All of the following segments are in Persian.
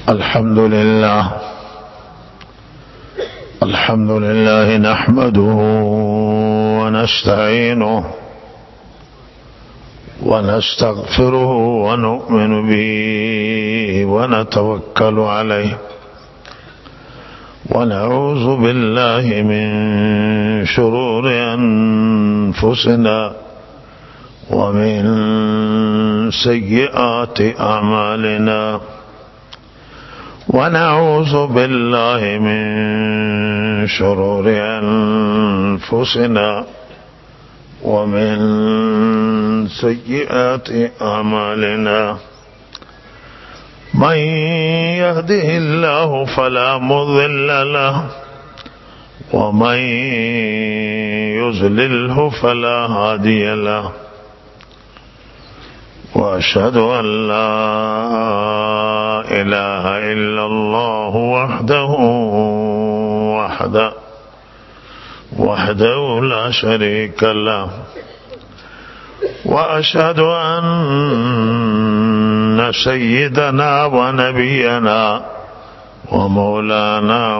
الحمد لله نحمده ونستعينه ونستغفره ونؤمن به ونتوكل عليه ونعوذ بالله من شرور أنفسنا ومن سيئات أعمالنا ونعوذ بالله من شرور أنفسنا ومن سيئات أعمالنا من يهده الله فلا مضل له ومن يضلله فلا هادي له وأشهد أن لا إله إلا الله وحده لا شريك له وأشهد أن سيدنا ونبينا ومولانا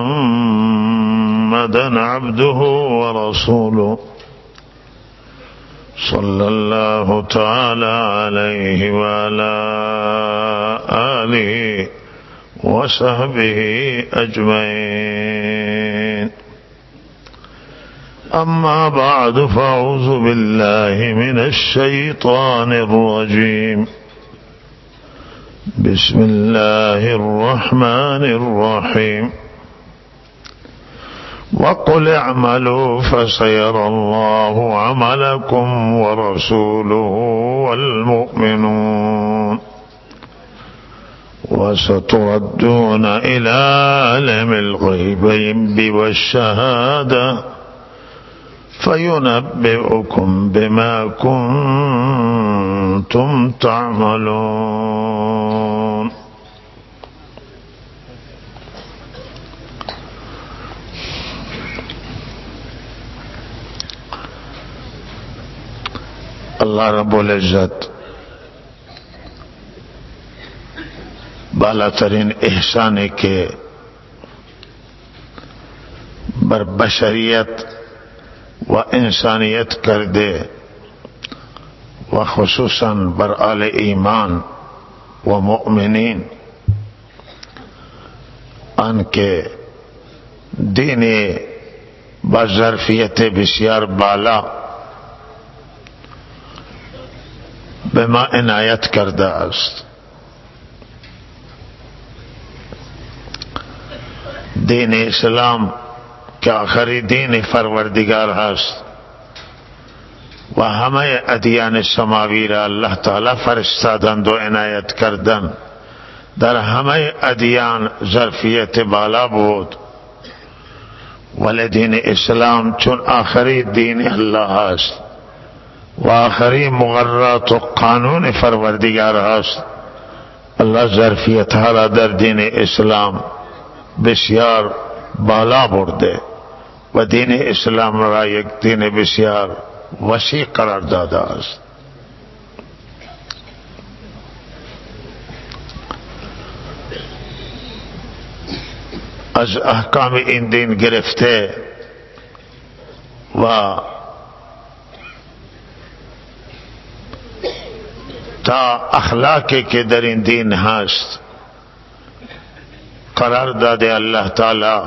محمدا عبده ورسوله صلى الله تعالى عليه وعلى آله وصحبه أجمعين. أما بعد فأعوذ بالله من الشيطان الرجيم. بسم الله الرحمن الرحيم. وقل اعملوا فسيرى الله عملكم ورسوله والمؤمنون وستردون إلى عالم الغيب والشهادة فينبئكم بما كنتم تعملون. اللہ رب العزت بالا ترین احسان کے بر بشریت و انسانیت کر دے و خصوصاً بر آل ایمان و مؤمنین ان کے دین بظرفیت بسیار بالا به ما عنایت کرده است. دین اسلام که آخری دین پروردگار هست و همه ادیان سماوی را الله تعالی فرستادند و عنایت کردند. در همه ادیان ظرفیت بالا بود ولی دین اسلام چون آخری دین الله است و آخری مقررات و قانون پروردگار است، الله ظرفیت ها را در دین اسلام بسیار بالا برده و دین اسلام را یک دین بسیار وسیع قرار داده است. از احکام این دین گرفته و تا اخلاقی که در این دین هست قرار داده الله تعالی،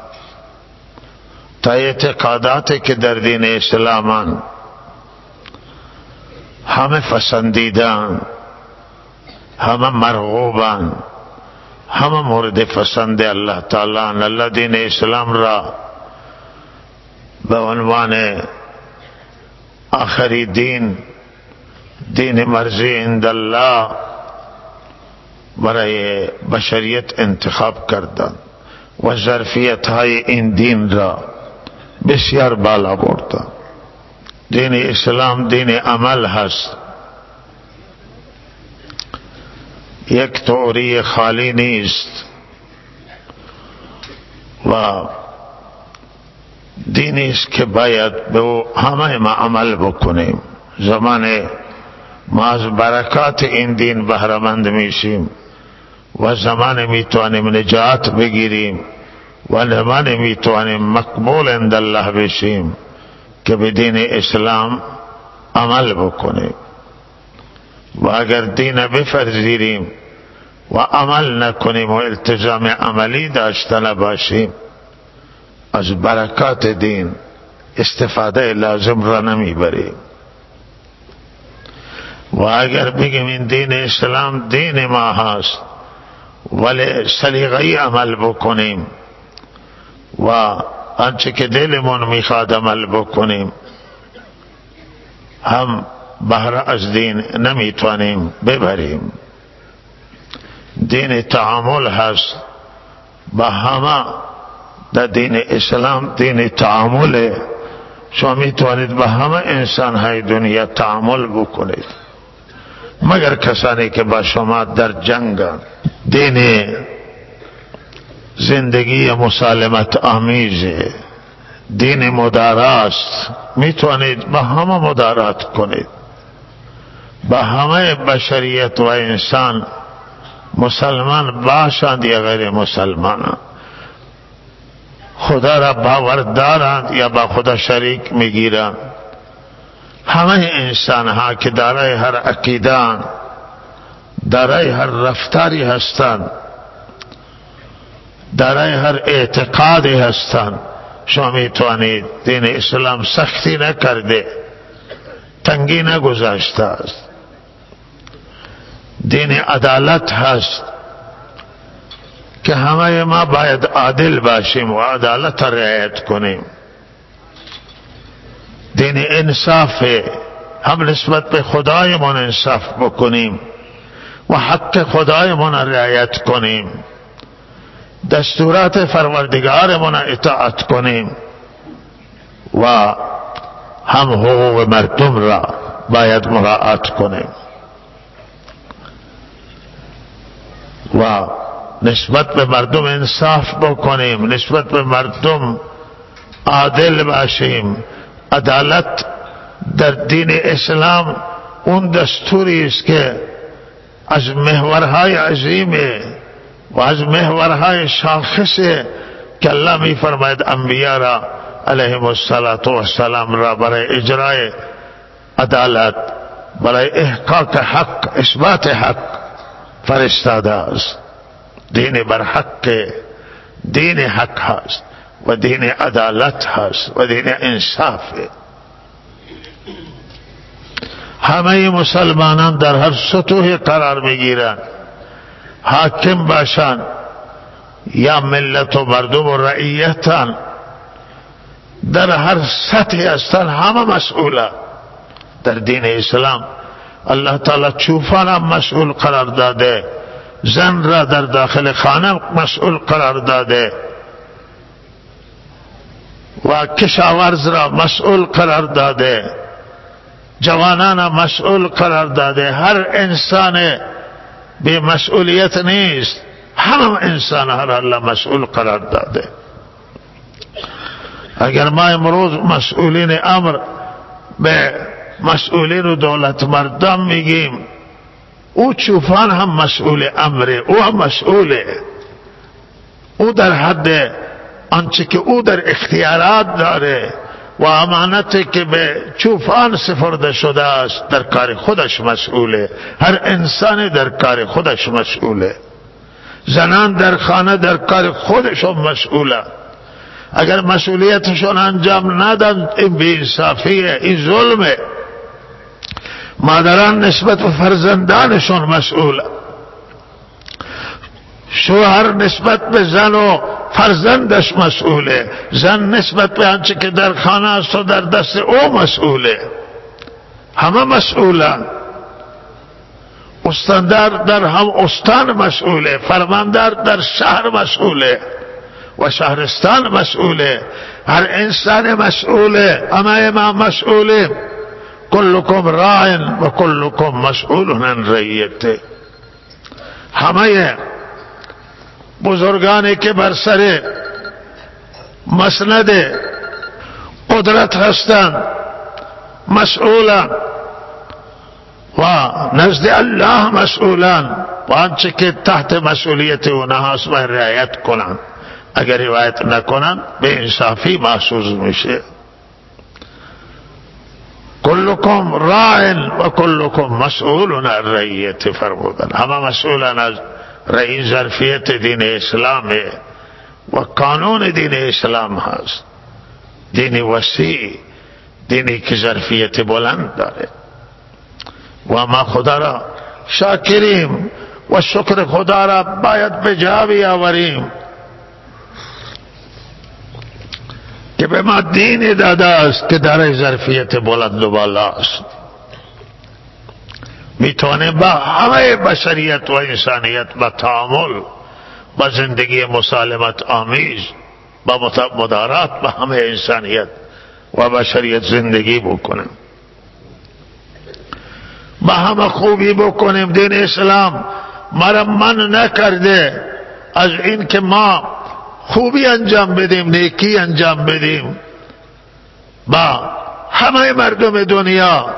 تا اعتقاداتی که در دین اسلامان همه پسندیدن، همه مرغوبن، همه مورد پسند الله تعالی. الله دین اسلام را به عنوان آخری دین، دین مرضی عند الله برای بشریت انتخاب کردند و ظرفیت های این دین را بسیار بالا بردند. دین اسلام دین عمل هست، یک تئوری خالی نیست و دینی است که باید به همه ما عمل بکنیم. زمان ما از برکات این دین بهره‌مند میشیم و زمان میتوانیم نجات بگیریم و زمان میتوانیم مقبول عند الله بشیم که به دین اسلام عمل بکنیم. و اگر دین بپذیریم و عمل نکنیم و التزام عملی داشته نباشیم، از برکات دین استفاده لازم را نمیبریم. و اگر بگیم این دین اسلام دین ما هست ولی سلیقه‌ای عمل بکنیم و آنچه که دلمون میخواد عمل بکنیم، هم بهره از دین نمیتوانیم ببریم. دین تعامل هست با همه. در دین اسلام دین تعامل، شما میتوانید با همه انسان های دنیا تعامل بکنید مگر کسانی که با شما در جنگند. دین زندگی مسالمت آمیزه، دین مداراست، میتوانید با همه مدارات کنید، با همه بشریت و انسان، مسلمان باشند یا غیر مسلمان، خدا را باور دارند یا با خدا شریک میگیرند. همه انسان ها که دارای هر عقیدان، دارای هر رفتاری هستند، دارای هر اعتقادی هستند، شما میتوانید دین اسلام سختی نکرده، تنگی نگذاشته است. دین عدالت هست که همه ما باید عادل باشیم و عدالت رعایت کنیم. دین انصاف، هم نسبت به خدایمان انصاف بکنیم و حق خدایمان رعایت کنیم، دستورات پروردگارمان اطاعت کنیم و هم حقوق مردم را باید مراعات کنیم و نسبت به مردم انصاف بکنیم، نسبت به مردم عادل باشیم. عدالت در دین اسلام اون دستوری است که از محورهای عظیمه و از محورهای شاخصه که الله می فرماید انبیاء را علیهم السلام را برای اجرای عدالت، برای احقاق حق، اثبات حق فرستاده است. دین بر حق، دین حق هست و دین عدالت هست و دین انصاف. همه مسلمانان در هر سطوح قرار میگیرند، حاکم باشند یا ملت و مردم و رعیتان، در هر سطحی هستند، همه مسئولند. در دین اسلام الله تعالی چوپان هم مسئول قرار داده، زن را در داخل خانه مسئول قرار داده و کشاورز را مسئول قرار داده، جوانان را مسئول قرار داده. هر انسان بی مسئولیت نیست، همه انسان ها را الله مسئول قرار داده. اگر ما امروز مسئولین امر به مسئولین و دولت مردم میگیم، او چوپان هم مسئول امره، او هم مسئوله، او در حد آنچه که او در اختیارات داره و امانتی که به چوپان سپرده شده است در کار خودش مسئوله. هر انسان در کار خودش مسئوله. زنان در خانه در کار خودشون مسئوله. اگر مسئولیتشون انجام ندن، این بی‌انصافیه، این ظلمه. مادران نسبت به فرزندانشون مسئوله، شوهر نسبت به زن و فرزندش مسئوله، زن نسبت به آنچه که در خانه است و در دست او مسئوله. همه مسئولن. استاندار در هم استان مسئوله، فرماندار در شهر مسئوله و شهرستان مسئوله. هر انسان مسئوله، همه ما مسئولیم. کلکم راع و کلکم مسئول عن رعیته. همه بزرگانی که بر سر مسند قدرت هستند مسئولند و نزد الله مسئولن و آنچه که تحت مسئولیت اونها است باید رعایت کنن. اگر رعایت نکنن به انصافی محسوس میشه. کلکم راع و کلکم مسئول عن رعیت فرمودن. همه مسئولن از رعیت. ظرفیت دین اسلام و قانون دین اسلام هست. دین وسیع، دینی که ظرفیت بلند داره و ما خدا را شاکریم و شکر خدا را باید به جا بیاوریم که به ما دین داده است که داره ظرفیت بلند و بالا است. میتونه با همه بشریت و انسانیت با تعامل، با زندگی مسالمت آمیز، با مدارات با همه انسانیت و بشریت زندگی بکنیم، با همه خوبی بکنیم. دین اسلام ما را من نکرده از این که ما خوبی انجام بدیم، نیکی انجام بدیم با همه مردم دنیا.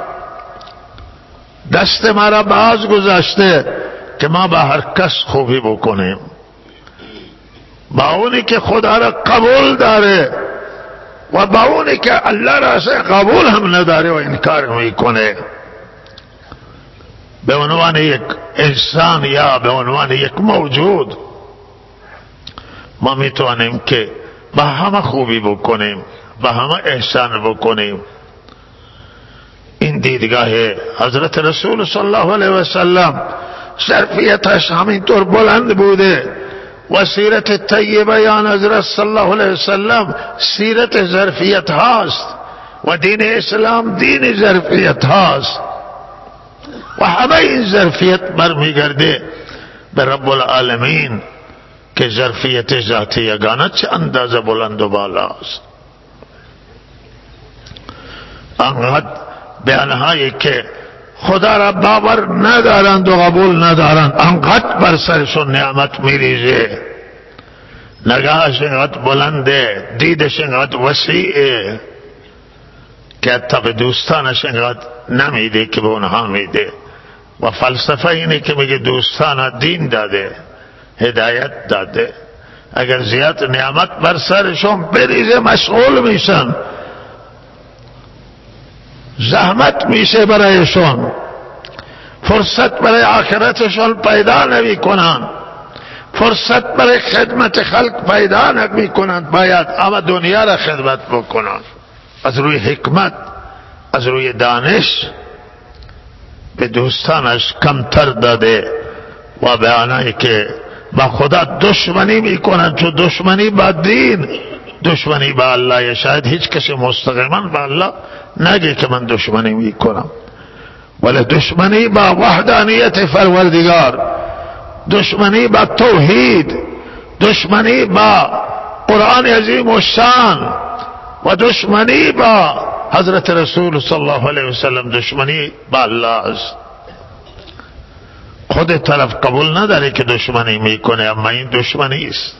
دست ما را باز گذاشته که ما با هر کس خوبی بکنیم، با اونی که خدا را قبول داره و با اونی که الله را قبول هم نداره و انکار میکنه. به عنوان یک انسان یا به عنوان یک موجود ما میتوانیم که با همه خوبی بکنیم، با همه احسان بکنیم. این دیدگاه حضرت رسول صلی الله علیه و سلم ظرفیتش همینطور بلند بوده و سیرت طیبه یا حضرت صلی الله علیه و سلم سیرت ظرفیت هاست و دین اسلام دین ظرفیت هاست و همه این ظرفیت برمیگرده به رب العالمین که ظرفیت ذات یگانه چه اندازه بلند و بالا است. انقدر به آنهایی که خدا را باور ندارند و قبول ندارند انقدر بر سرشون نعمت میریزه. نگاهش انقدر بلنده، دیدش انقدر وسیعه که حتی به دوستانش انقدر نمیده که به اونها میده. و فلسفه اینه که میگه دوستان دین داده، هدایت داده. اگر زیاد نعمت بر سرشون بریزه مشغول میشن، زحمت میشه برایشون، فرصت برای آخرتشون پیدا نمی کنن، فرصت برای خدمت خلق پیدا نمی کنن. باید اما دنیا را خدمت بکنن از روی حکمت، از روی دانش. به دوستانش کمتر داده و به آنهایی که با خدا دشمنی میکنن، چون دشمنی با دین، دشمنی با الله. شاید هیچ کسی مستقیما با الله نگه که من دشمنی میکنم، ولی دشمنی با وحدانیت پروردگار، دشمنی با توحید، دشمنی با قرآن عظیم و شان و دشمنی با حضرت رسول صلی الله علیه وسلم، دشمنی با الله است. خود طرف قبول نداره که دشمنی میکنه، اما این دشمنی است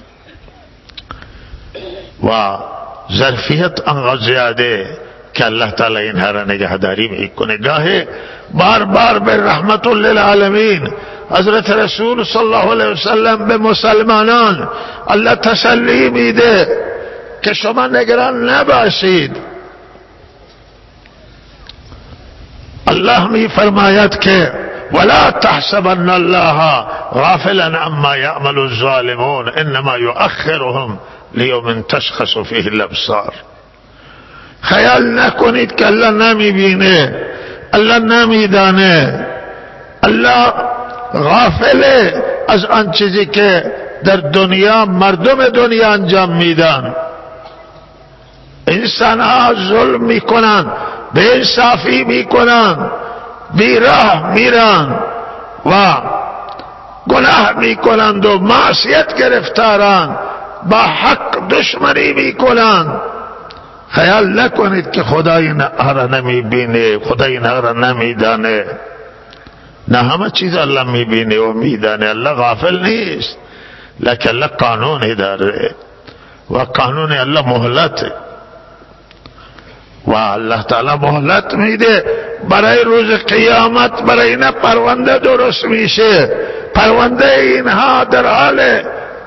و ظرفیت انقدر زیاده که الله تعالی اینها را نگهداری میکنه. گاهی بار بار به رحمت للعالمین حضرت رسول صلی الله علیه وسلم به مسلمانان الله تسلی میده که شما نگران نباشید. الله می فرماید که ولا تحسبن الله غافلا عما يعمل الظالمون انما يؤخرهم لیوم تشخص فیه الابصار. خیال نکنید که الله نمی بینه، الله نمی دانه، الله غافله از آن چیزی که در دنیا مردم دنیا انجام میدن. انسان ها ظلم میکنن، بے انصافی میکنن، بیراه میرن و گناه میکنند و معصیت گرفتارن، با حق دشمنی میکنند. خیال نکنید که خدا اینها را نمیبینه، خدا اینها را نمیدانه. نه، همه چیز الله میبینه و میدانه. الله غافل نیست، لیکن الله قانون داره و قانون الله مهلت و الله تعالی مهلت میده برای روز قیامت برای اینا پرونده درست میشه. پرونده اینها در حال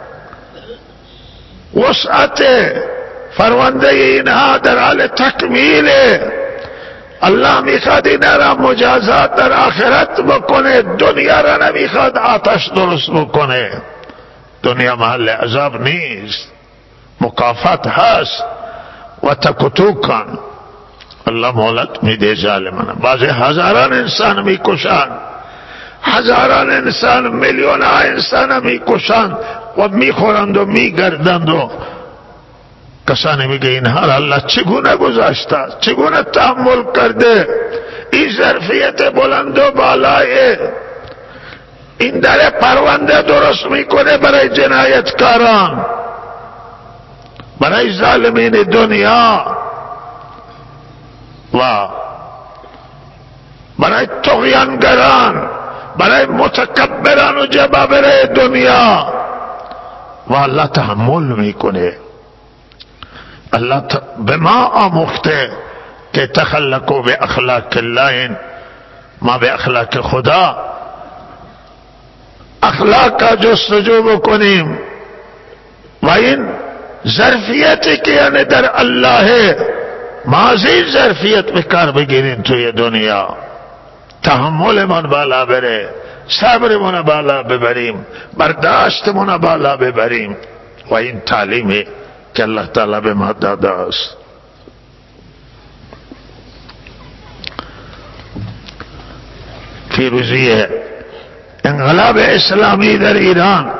وسعت، پرونده اینها در حال تکمیل. الله میخواد اینا را مجازات در آخرت بکنه، دنیا را نمیخواد آتش درست بکنه. دنیا محل عذاب نیست، مکافات هست. و تکتو کن، الله مهلت میده ظالمان. بعضی هزاران انسان میکشند، هزاران انسان، میلیون ها انسان میکشند و میخورند و میگردند و کسانی میگه اینها را الله چگونه گذاشته، چگونه تحمل کرده. این ظرفیت بلند و بالای این در پرونده درست میکنه برای جنایتکاران، برای ظالمین دنیا و برای طغیانگران، برای متکبران و جبابره دنیا. و الله تحمل میکنه. الله به ما آموخته که تخلقوا به اخلاق الله، ما به اخلاق خدا اخلاق کا جستجو بکنیم. و این ظرفیتی که یعنی در الله، ماضی ظرفیت به کار بگیرین توی دنیا، تحمل من بالا بره، صبر من بالا ببریم، برداشت من بالا ببریم. و این تعلیمی که الله تعالی به ما داده است. پیروزی انقلاب اسلامی در ایران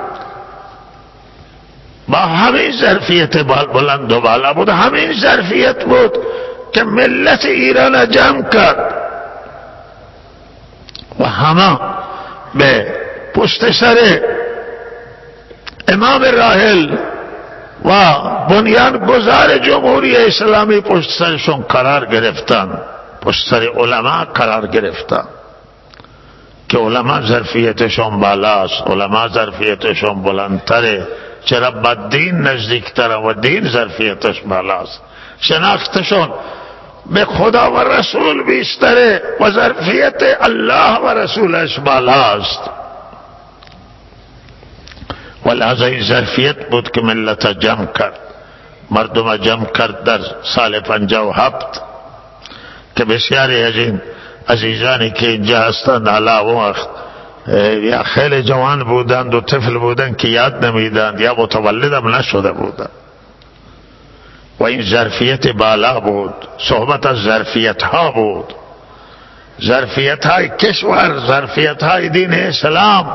با همین ظرفیت بلند و بالا بود. همین ظرفیت بود که ملت ایران جمع کرد و همه به پشت سر امام راحل و بنیان گذار جمهوری اسلامی پشت سرشون قرار گرفتن، پشت سر علما قرار گرفتن که علما ظرفیتشون بالاست، علما ظرفیتشون بلندتره. چرا با دین نزدیکتره و دین ظرفیتش بالاست، شناختشون به خدا و رسول بیشتره و ظرفیت الله و رسولش بالاست. ولهذا این ظرفیت بود که ملت جمع کرد، مردم جمع کرد در سال 57 که بسیاری از این عزیزانی که اینجا هستند علا وقت یا خیلی جوان بودند و طفل بودند که یاد نمیدند یا متولد هم نشده بودند. و این ظرفیت بالا بود. صحبت از ظرفیت ها بود، ظرفیت های کشور، ظرفیت های دین اسلام،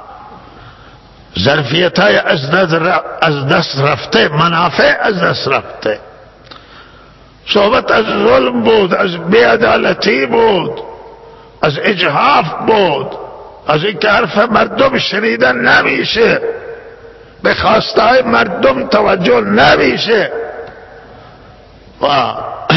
ظرفیت های از دست رفته، منافع از دست رفته. صحبت از ظلم بود، از بی‌عدالتی بود، از اجحاف بود، از اینکه حرف مردم شنیدن نمیشه، به خواسته های مردم توجه نمیشه و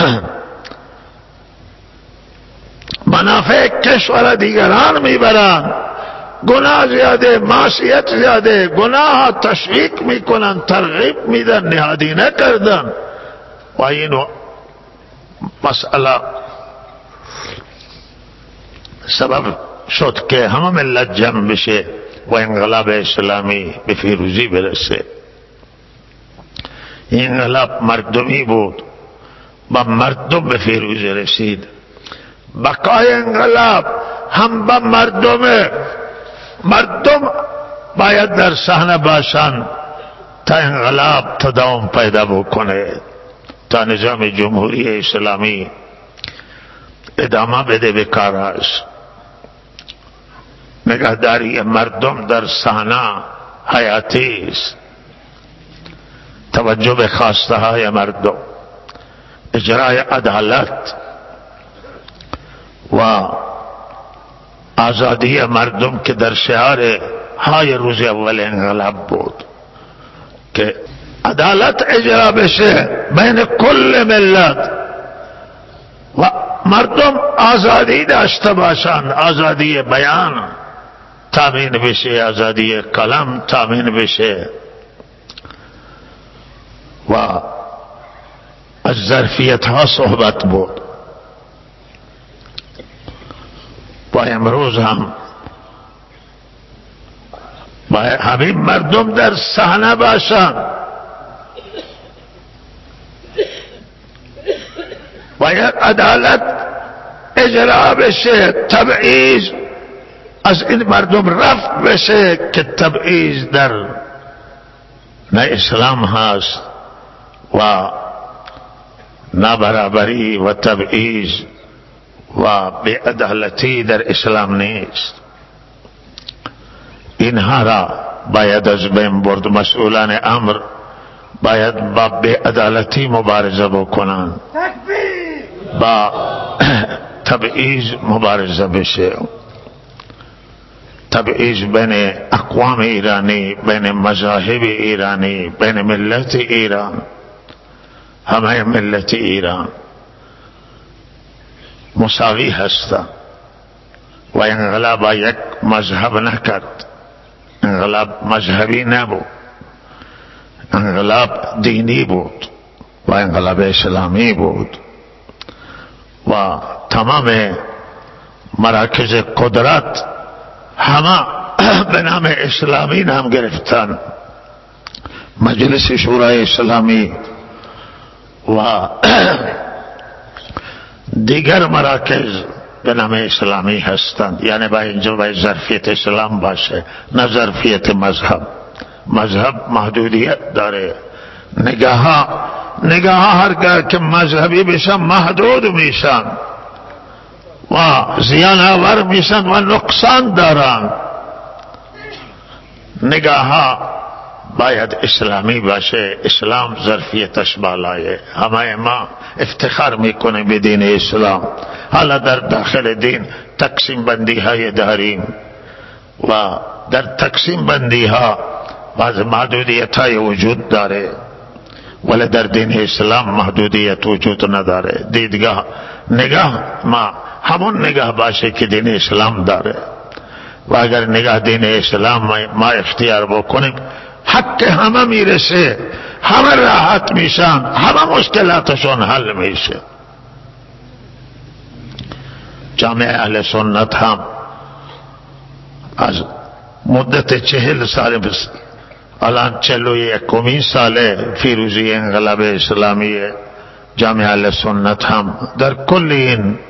منافع کشور دیگران میبرند. گناه زیاده، معصیت زیاده، گناه تشویق میکنن، ترغیب میدن، نهادی نکردن. و این مسئله سبب شد که همه ملت جمع بشه و انقلاب اسلامی به پیروزی برسه. این انقلاب مردمی بود، با مردم به پیروزی رسید. بقای انقلاب هم با مردم باید در صحنه باشند تا انقلاب تداوم پیدا بکنه، تا نظام جمهوری اسلامی ادامه بده به کارش. نگهداری مردم در صحنه حیاتی است. توجه به خواسته های مردم، اجرای عدالت و آزادی مردم که در شعار های روز اول انقلاب بود که عدالت اجرا بشه بین کل ملت و مردم آزادی داشته باشند، آزادی بیان تامین بشه، آزادی کلام تامین بشه. و از ظرفیت ها صحبت بود. و امروز هم باید همین مردم در صحنه باشن، باید عدالت اجرا بشه، تبعیض از این مردم رفع بشه که تبعیض در نه اسلام هست و نه برابری و تبعیض و بی‌عدالتی در اسلام نیست. اینها را باید از بین برد. مسئولان امر باید با بی‌عدالتی مبارزه بکنند، با تبعیض مبارزه بشه. تبعیض بین اقوام ایرانی، بین مذاهب ایرانی، بین ملت ایران، همه ملت ایران مساوی هستند و انقلاب یک مذهب نکرد. انقلاب مذهبی نبود، انقلاب دینی بود و انقلاب اسلامی بود و تمام مراکز قدرت همه به نام اسلامی نام گرفتن. مجلس شورای اسلامی و دیگر مراکز به نام اسلامی هستند، یعنی با اینجا باید ظرفیت اسلام باشه نه ظرفیت مذهب. مذهب محدودیت داره، نگاه هرگاه که مذهبی بشن محدود میشن و زیان آور میشن و نقصان دارن. نگاه باید اسلامی باشه، اسلام ظرفیتش بالایه. همه ما افتخار میکنیم به دین اسلام. حالا در داخل دین تقسیم بندی های داریم و در تقسیم بندی ها بعض محدودیت های وجود داره، ولی در دین اسلام محدودیت وجود نداره. دیدگاه نگاه ما همون نگاه باشه که دین اسلام داره و اگر نگاه دین اسلام ما اختیار بکنیم حق همه میرسه، همه راحت میشن، همه مشکلاتشون حل میشه. جامعه اهل سنت هم از مدت 40 سال الان 41 ساله پیروزی انقلاب اسلامی، جامعه اهل سنت هم در کل این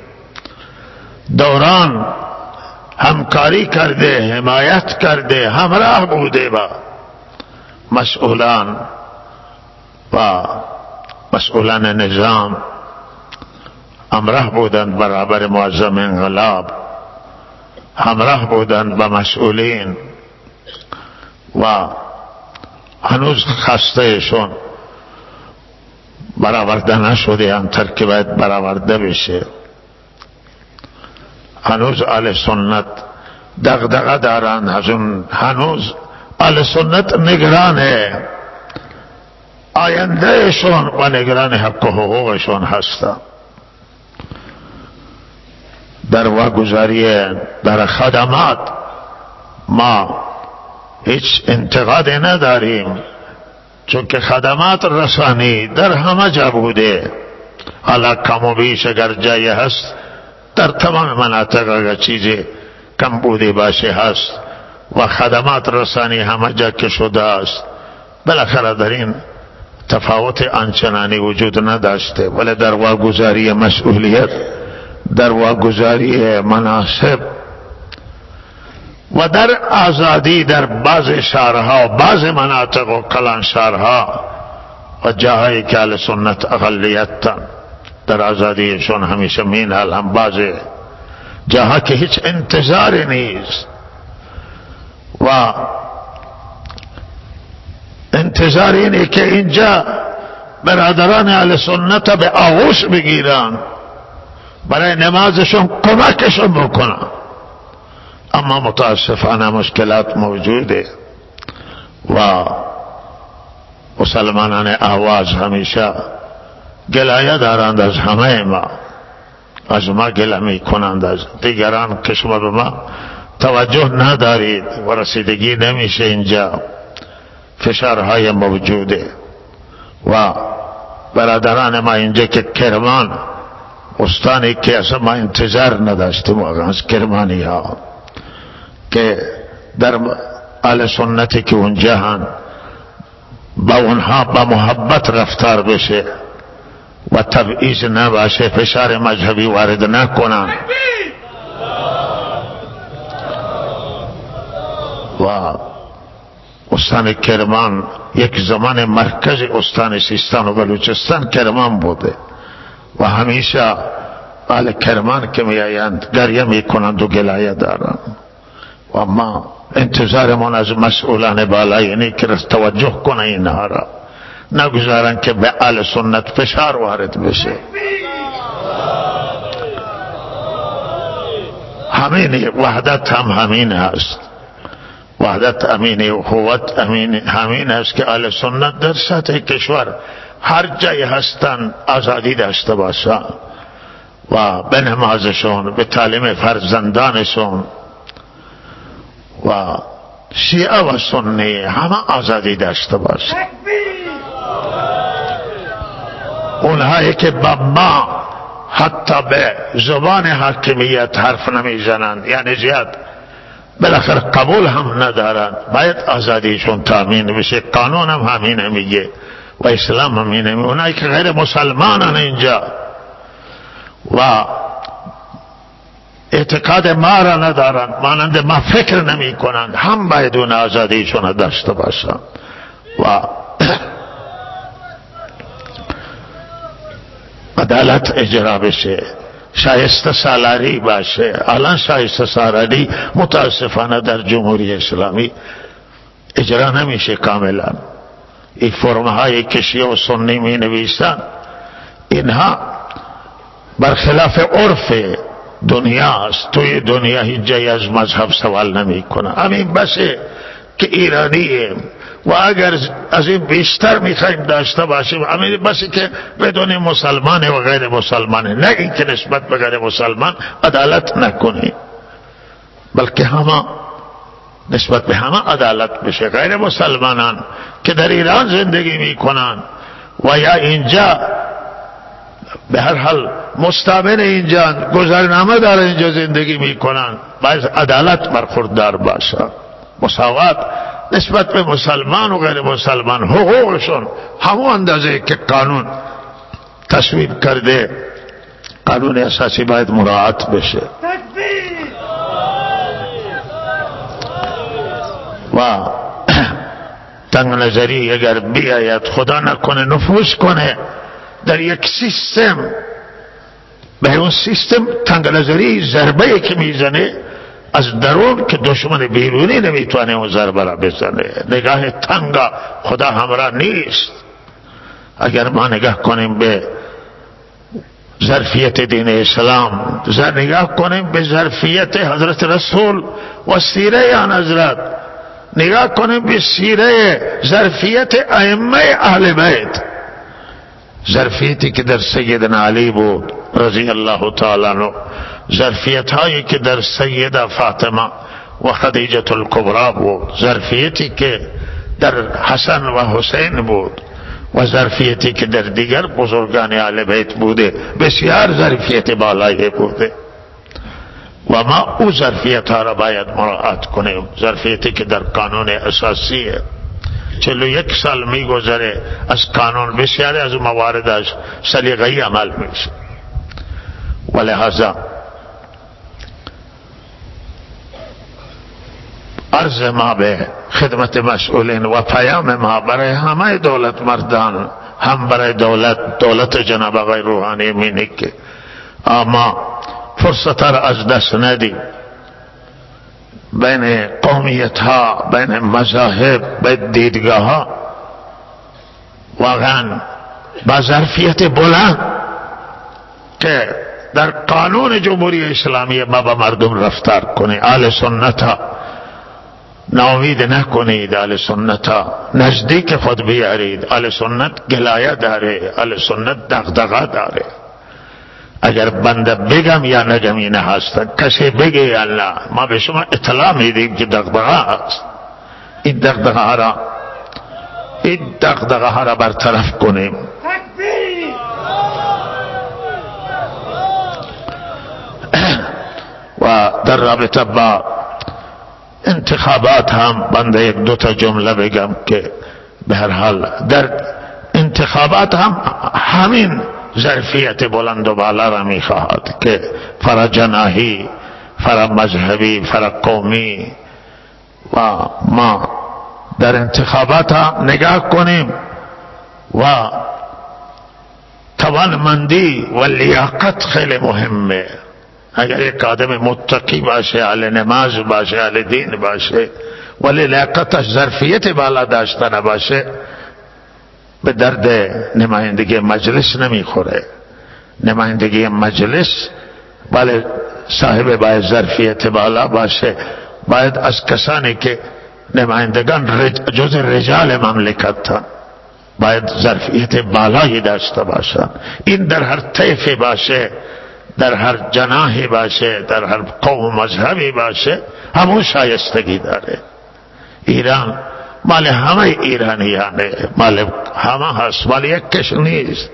دوران همکاری کرده، حمایت کرده، همراه بوده با مسئولان و مسئولان نظام، همراه بودند برابر معظم انقلاب، همراه بودند با مسئولین و هنوز خستهشون برآورده نشده انتر که باید برآورده بشه. هنوز اهل سنت دغدغه دارند، هنوز اهل سنت نگران آیندهشون و نگران حق و حقوقشون هستند. در واگذاری در خدمات ما هیچ انتقاد نداریم، چون که خدمات رسانی در همه جا بوده. حالا کم و بیش اگر جایی هست در تمام مناطق اگر چیزی کم بوده باشه هست و خدمات رسانی همه جا که شده است. بالاخره در این تفاوت آنچنانی وجود نداشته، ولی در واگذاری مسئولیت، در واگذاری مناصب و در آزادی در بعض شهرها و بعض مناطق و کلان شهرها و جاهایی که اهل سنت اقلیت در آزادیشون همیشه مینال، هم بعض جاها که هیچ انتظاری نیست و انتظار اینه که اینجا برادران اهل سنت به آغوش بگیرن، برای نمازشون کمکشون بکنن. اما متاسفانه مشکلات موجوده و مسلمانان اهواز همیشه گلایه دارند از همه ما، از ما گله می کنند از دیگران که شما به ما توجه ندارید و رسیدگی نمیشه. اینجا فشارهای موجوده و برادران ما اینجا که کرمان استانی که اصلا ما انتظار نداشتیم واقعا از کرمانی ها که در اهل سنتی که اونجا هن با اونها با محبت رفتار بشه و تبعیض نباشه، فشار مذهبی وارد نکنن و استان کرمان یک زمان مرکز استان سیستان و بلوچستان کرمان بوده و همیشه اهل کرمان که می آیند گریه می کنند و گلایه دارند و ما انتظارمان از مسئولان بالا یعنی که توجه کنه اینها را، نگذارن که به اهل سنت فشار وارد بشه. همین وحدت هم همین هست، وحدت امین و قوت همین است که اهل سنت در سطح کشور هر جای هستند آزادی داشته باشند و به نمازشون، به تعلیم فرزندانشون و شیعه و سنی همه آزادی داشته باشند. اونهایی که با ما حتی به زبان حاکمیت حرف نمیزنند یعنی زیاد بالاخره قبول هم ندارند، باید آزادیشون تامین بشه. قانون هم همینه میگه و اسلام هم همینه میگه. اونایی که غیر مسلمانن اینجا و اعتقاد ما را ندارند، مانند ما فکر نمی کنند، هم باید اون آزادیشون داشته باشند و عدالت اجرا بشه، شایسته سالاری باشه. الان شایسته سالاری متاسفانه در جمهوری اسلامی اجرا نمیشه کاملا. این فرمهایی که شیعه و سنی می نویسن اینها برخلاف عرف دنیا است. توی دنیا هیچ جای از مذهب سوال نمی کنه. همین بسه که ایرانیه و اگر از این بیشتر میخوایم داشته باشیم همین بسه که بدون مسلمان و غیر مسلمان، نه این که نسبت به غیر مسلمان عدالت نکنیم بلکه همه نسبت به همه عدالت بشه. غیر مسلمانان که در ایران زندگی میکنن و یا اینجا به هر حال مستعمر اینجا گذرنامه داره اینجا زندگی میکنن، باید عدالت برخوردار باشه، مساوات نسبت به مسلمان و غیر مسلمان، حقوقشون همون اندازه که قانون تصویب کرده قانون اساسی باید مراعات بشه. و تنگ نظری اگر بیاید خدا نکنه نفوذ کنه در یک سیستم، به اون سیستم تنگ نظری ضربه که میزنه از درون که دشمن بیرونی نمیتونه اون ضربه را بزنه. نگاه تنگا خدا همراه نیست. اگر ما نگاه کنیم به ظرفیت دین اسلام، نگاه کنیم به ظرفیت حضرت رسول و سیره آن حضرت، نگاه کنیم به سیره ظرفیت ائمه اهل بیت، ظرفیتی که در سیدنا علی بود رضی الله تعالی عنه، ظرفیت هایی که در سیده فاطمه و خدیجه الکبری بود، ظرفیتی که در حسن و حسین بود و ظرفیتی که در دیگر بزرگان اهل بیت بوده، بسیار ظرفیت بالایی بوده و ما او ظرفیت ها را باید مراعات کنیم. ظرفیتی که در قانون اساسیه 41 سال میگذره از قانون بسیاری از مواردش سلیقه‌ای عمل میشه و لحاظا عرض ما به خدمت مسئولین و پیام ما برای همه دولت مردان، هم برای دولت جناب آقای روحانی مینه که اما فرصت را از دست ندیم. بین قومیت ها، بین مذاهب، بین دیدگاه ها واقعا با ظرفیت بلند که در قانون جمهوری اسلامی ما با مردم رفتار کنه. اهل سنت ها ناامید نکنید، اهل سنت ها نزدیک خود بیارید. اهل سنت گلایه داره، اهل سنت دغدغه داره. اگر بنده بگم یا نگم این هست، کسی بگه یا نه، ما به شما اطلاع میدیم که دغدغه هست. این دغدغه ها را برطرف کنیم. در رابطه با انتخابات هم بنده یک دو تا جمله بگم که به هر حال در انتخابات هم همین ظرفیت بلند و بالا را میخواهد که فرا جناحی، فرا مذهبی، فرا قومی، و ما در انتخابات هم نگاه کنیم و توانمندی و لیاقت خیلی مهمه. اگر یک آدم متقی باشه، اهل نماز باشه، اهل دین باشه، ولی لیاقتش ظرفیت بالا داشته نباشه، به درد نمایندگی مجلس نمیخوره. نمایندگی مجلس بله صاحب باید ظرفیت بالا باشه، باید از کسانی که نمایندگان جز رجال مملکت باید ظرفیت بالایی داشته باشند. این در هر طیفی باشه، در هر جناحی باشه، در هر قوم مذهبی باشه، همون شایستگی داره. ایران مال همه ایرانیانه، مال همه هست، مال یک کس نیست.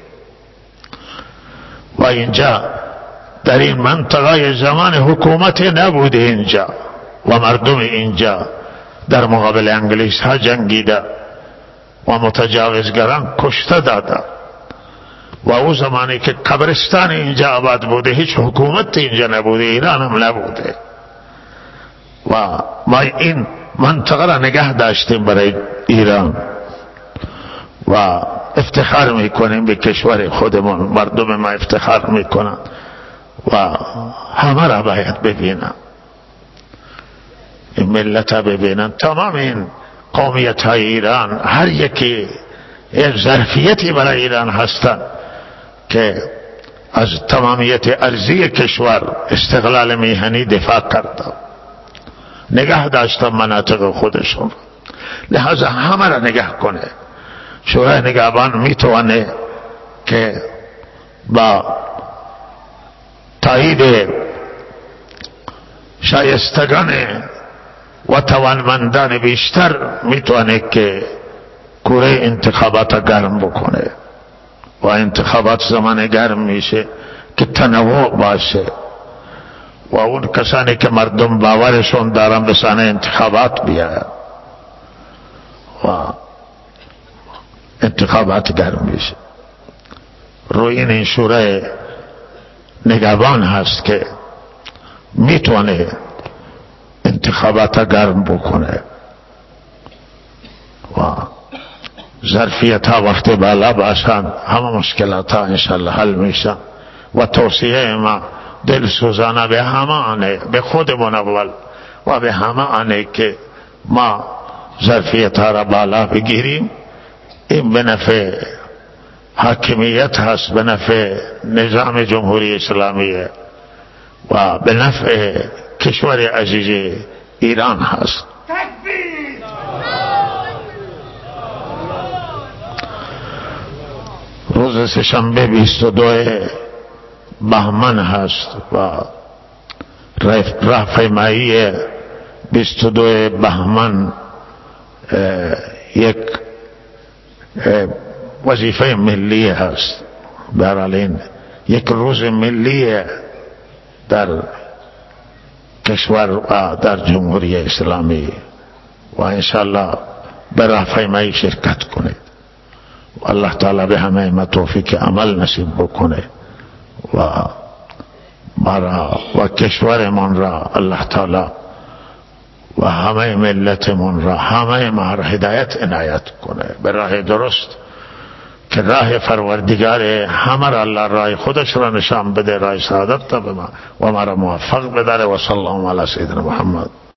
و اینجا در این منطقه زمان حکومت نبوده اینجا و مردم اینجا در مقابل انگلیس ها جنگیده و متجاوزگران کشته داده. و او زمانی که قبرستان اینجا آباد بوده هیچ حکومت اینجا نبوده، ایران هم نبوده، و ما این منطقه را نگه داشتیم برای ایران و افتخار میکنیم به کشور خودمون. مردم ما افتخار میکنن و همه را باید ببینن، این ملت ها ببینن. تمام این قومیت های ایران هر یکی یک ظرفیتی برای ایران هستند که از تمامیت ارضی کشور استقلال میهنی دفاع کردن، نگه داشتن مناطق خودشون. لحاظا همه را نگه کنه. شورای نگهبان میتونه که با تایید شایستگان و توانمندان بیشتر میتونه که کوره انتخابات گرم بکنه و انتخابات زمان گرم میشه که تنوع باشه و اون کسانی که مردم باورشون دارن به سانه انتخابات بیاید و انتخابات گرم میشه. روی این شورای نگهبان هست که میتونه انتخابات گرم بکنه و ظرفیت ها وقت بالا باشند همه مشکلات ها انشالله حل میشن. و توصیه ما دل سوزانه به همه آنه، به خودمون اول و به همه آنه که ما ظرفیت ها را بالا بگیریم. این به نفع حاکمیت هست، به نفع نظام جمهوری اسلامیه و به نفع کشور عزیز ایران هست. روز سه‌شنبه 22 بهمن هست و راهپیمایی 22 بهمن یک وظیفه ملی هست. برحال یک روز ملی در کشور و در جمهوری اسلامی و انشاءالله به راهپیمایی شرکت کنید و الله تعالی به همه ما توفیق عمل نصیب بکنه و مرا و کشورمان را الله تعالی و همه ملتمون را، همه ما را هدایت عنایت کنه به راه درست که راه پروردگار همه را الله راه خودش را نشان بده، راه سعادت تا به ما و ما را موفق بداره. و صلی الله علی سیدنا محمد.